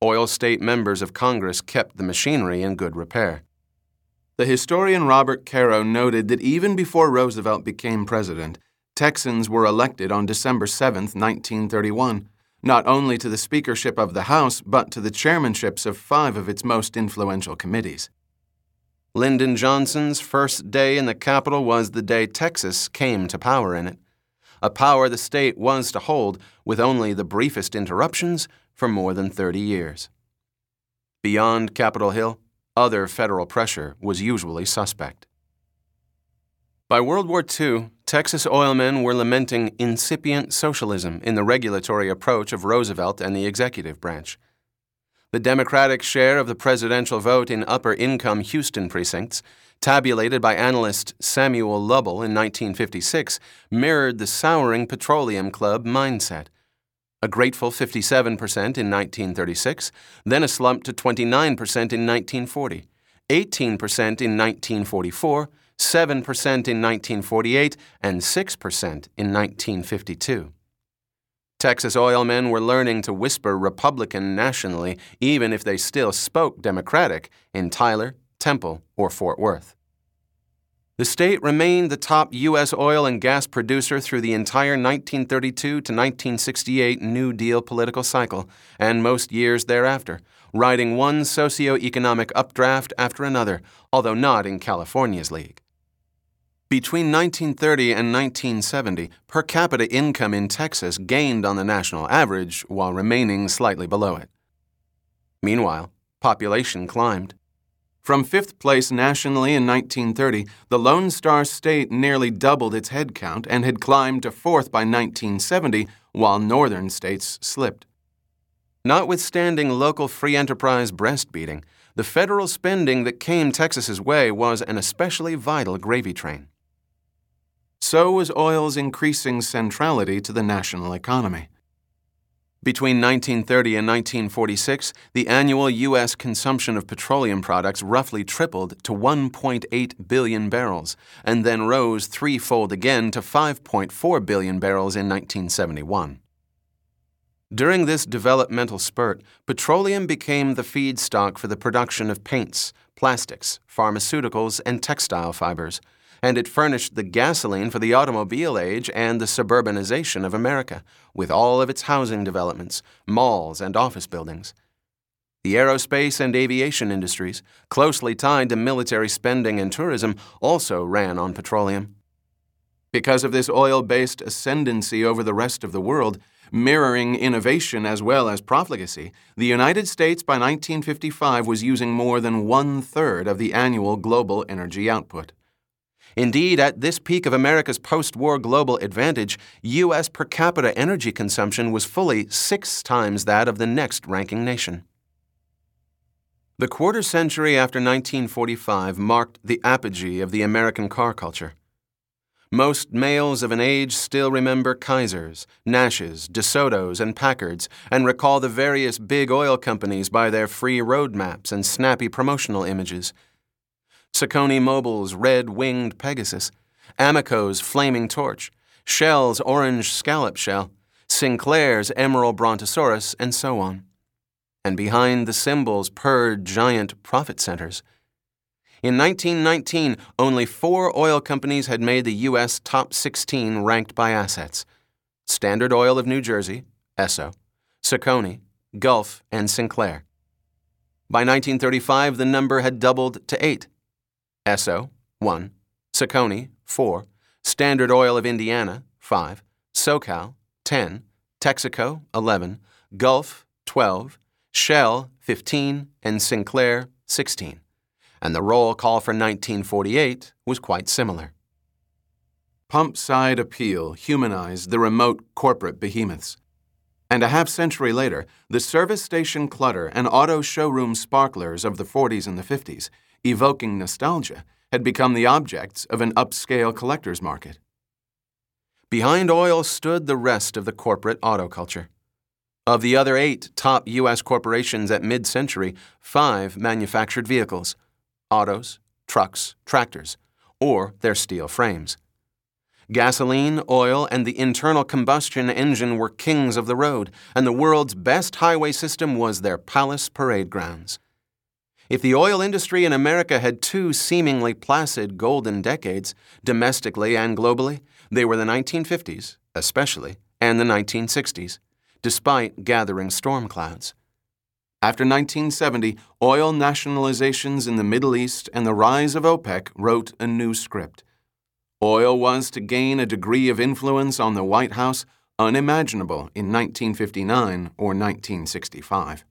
Oil state members of Congress kept the machinery in good repair. The historian Robert Caro noted that even before Roosevelt became president, Texans were elected on December 7, 1931, not only to the speakership of the House, but to the chairmanships of 5 of its most influential committees. Lyndon Johnson's first day in the Capitol was the day Texas came to power in it, a power the state was to hold with only the briefest interruptions for more than 30 years. Beyond Capitol Hill, other federal pressure was usually suspect. By World War II, Texas oilmen were lamenting incipient socialism in the regulatory approach of Roosevelt and the executive branch. The Democratic share of the presidential vote in upper-income Houston precincts, tabulated by analyst Samuel Lovell in 1956, mirrored the souring Petroleum Club mindset. A grateful 57% in 1936, then a slump to 29% in 1940, 18% in 1944, 7% in 1948, and 6% in 1952. Texas oilmen were learning to whisper Republican nationally, even if they still spoke Democratic in Tyler, Temple, or Fort Worth. The state remained the top U.S. oil and gas producer through the entire 1932 to 1968 New Deal political cycle and most years thereafter, riding one socio-economic updraft after another, although not in California's league. Between 1930 and 1970, per capita income in Texas gained on the national average while remaining slightly below it. Meanwhile, population climbed. From 5th place nationally in 1930, the Lone Star State nearly doubled its head count and had climbed to 4th by 1970, while northern states slipped. Notwithstanding local free enterprise breastbeating, the federal spending that came Texas's way was an especially vital gravy train. So was oil's increasing centrality to the national economy. Between 1930 and 1946, the annual U.S. consumption of petroleum products roughly tripled to 1.8 billion barrels, and then rose threefold again to 5.4 billion barrels in 1971. During this developmental spurt, petroleum became the feedstock for the production of paints, plastics, pharmaceuticals, and textile fibers, and it furnished the gasoline for the automobile age and the suburbanization of America, with all of its housing developments, malls, and office buildings. The aerospace and aviation industries, closely tied to military spending and tourism, also ran on petroleum. Because of this oil-based ascendancy over the rest of the world, mirroring innovation as well as profligacy, the United States by 1955 was using more than 1/3 of the annual global energy output. Indeed, at this peak of America's post-war global advantage, U.S. per capita energy consumption was fully 6 times that of the next ranking nation. The quarter century after 1945 marked the apogee of the American car culture. Most males of an age still remember Kaisers, Nashes, DeSotos, and Packards, and recall the various big oil companies by their free road maps and snappy promotional images. Saucony Mobil's red-winged Pegasus, Amoco's flaming torch, Shell's orange scallop shell, Sinclair's emerald brontosaurus, and so on. And behind the symbols purred giant profit centers. In 1919, only 4 oil companies had made the U.S. top 16 ranked by assets: Standard Oil of New Jersey, Esso, Saucony, Gulf, and Sinclair. By 1935, the number had doubled to 8. Esso, 1, Saucony, 4, Standard Oil of Indiana, 5, SoCal, 10, Texaco, 11, Gulf, 12, Shell, 15, and Sinclair, 16. And the roll call for 1948 was quite similar. Pump-side appeal humanized the remote corporate behemoths. And a half-century later, the service station clutter and auto showroom sparklers of the 40s and the 50s, evoking nostalgia, had become the objects of an upscale collector's market. Behind oil stood the rest of the corporate auto culture. Of the other 8 top U.S. corporations at mid-century, 5 manufactured vehicles: autos, trucks, tractors, or their steel frames. Gasoline, oil, and the internal combustion engine were kings of the road, and the world's best highway system was their palace parade grounds. If the oil industry in America had two seemingly placid golden decades, domestically and globally, they were the 1950s, especially, and the 1960s, despite gathering storm clouds. After 1970, oil nationalizations in the Middle East and the rise of OPEC wrote a new script. Oil was to gain a degree of influence on the White House unimaginable in 1959 or 1965.